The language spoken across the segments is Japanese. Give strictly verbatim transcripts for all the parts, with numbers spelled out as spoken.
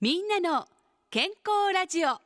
みんなの健康ラジオ。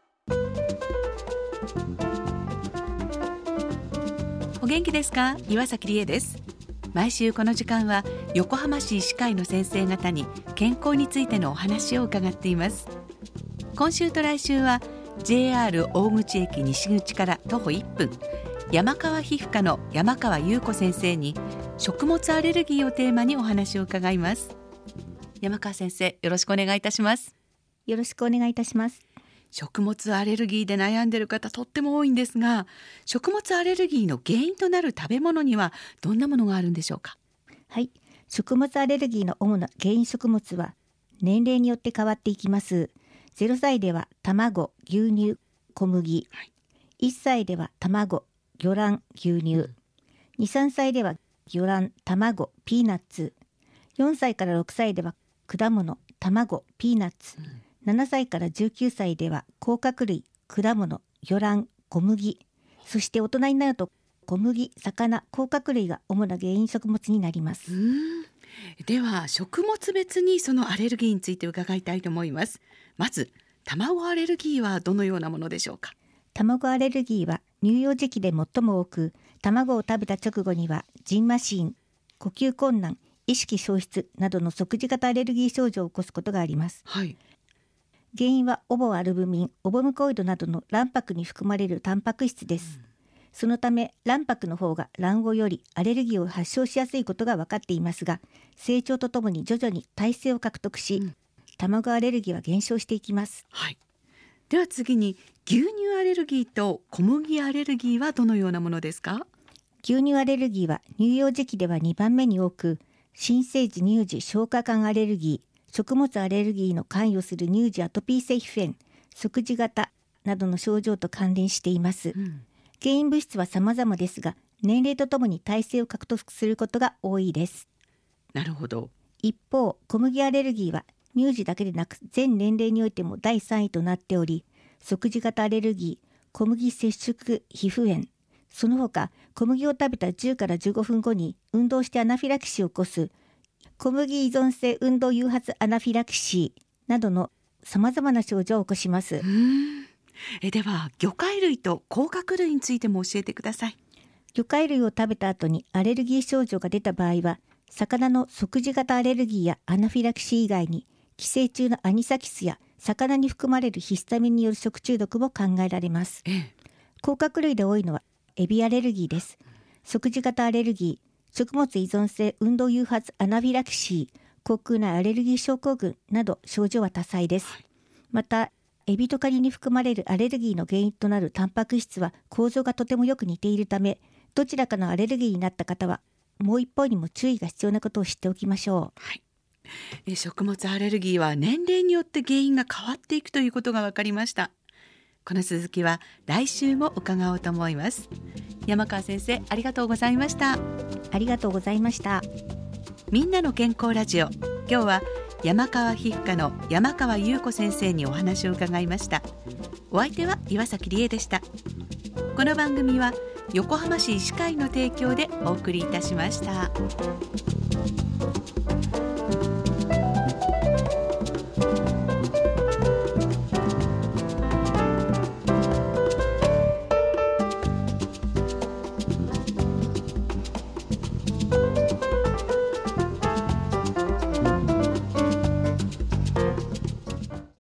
お元気ですか？岩崎理恵です。毎週この時間は横浜市医師会の先生方に健康についてのお話を伺っています。今週と来週は ジェイアール 大口駅西口から徒歩いっぷん、山川皮膚科の山川優子先生に食物アレルギーをテーマにお話を伺います。山川先生、よろしくお願いいたします。 よろしくお願いいたします。 食物アレルギーで悩んでいる方とっても多いんですが、食物アレルギーの原因となる食べ物にはどんなものがあるんでしょうか？ はい、食物アレルギーの主な原因食物は年齢によって変わっていきます。ゼロさいでは卵、牛乳、小麦、はい、いっさいでは卵、魚卵、牛乳、うん、に、さんさいでは魚卵、卵、ピーナッツ、よんさいからろくさいでは果物、卵、ピーナッツ、うん、ななさいからじゅうきゅうさいでは甲殻類、果物、魚卵、小麦、そして大人になると小麦、魚、甲殻類が主な原因食物になります。 うーん、では食物別にそのアレルギーについて伺いたいと思います。まず卵アレルギーはどのようなものでしょうか？ 卵アレルギーは乳幼児期で最も多く、卵を食べた直後にはジンマシン、呼吸困難、意識消失などの即時型アレルギー症状を起こすことがあります。 はい、 原因はオボアルブミン、オボムコイドなどの卵白に含まれるタンパク質です。うん、そのため卵白の方が卵黄よりアレルギーを発症しやすいことが分かっていますが、成長とともに徐々に耐性を獲得し、うん、卵アレルギーは減少していきます。 はい、では次に牛乳アレルギーと小麦アレルギーはどのようなものですか？ 牛乳アレルギーは乳幼児期ではにばんめに多く、新生児乳児消化管アレルギー、食物アレルギーの関与する乳児アトピー性皮膚炎、即時型などの症状と関連しています。うん、原因物質は様々ですが、年齢とともに耐性を獲得することが多いです。 なるほど。 一方、小麦アレルギーは乳児だけでなく全年齢においてもだいさんいとなっており、即時型アレルギー、小麦接触皮膚炎、その他小麦を食べたじゅうからじゅうごふんごに運動してアナフィラキシーを起こす小麦依存性運動誘発アナフィラキシーなどの様々な症状を起こします。 うーん、えでは魚介類と甲殻類についても教えてください。 魚介類を食べた後にアレルギー症状が出た場合は、魚の即時型アレルギーやアナフィラキシー以外に寄生虫のアニサキスや魚に含まれるヒスタミンによる食中毒も考えられます。ええ、甲殻類で多いのはエビアレルギーです。即時型アレルギー、食物依存性運動誘発アナフィラキシー、口腔内アレルギー症候群など症状は多彩です。はい、またエビとカニに含まれるアレルギーの原因となるタンパク質は構造がとてもよく似ているため、どちらかのアレルギーになった方はもう一方にも注意が必要なことを知っておきましょう。 はい、え食物アレルギーは年齢によって原因が変わっていくということが分かりました。この続きは来週も伺おうと思います。山川先生、ありがとうございました。 ありがとうございました。 みんなの健康ラジオ、今日は山川皮膚科の山川優子先生にお話を伺いました。お相手は岩崎理恵でした。この番組は横浜市医師会の提供でお送りいたしました。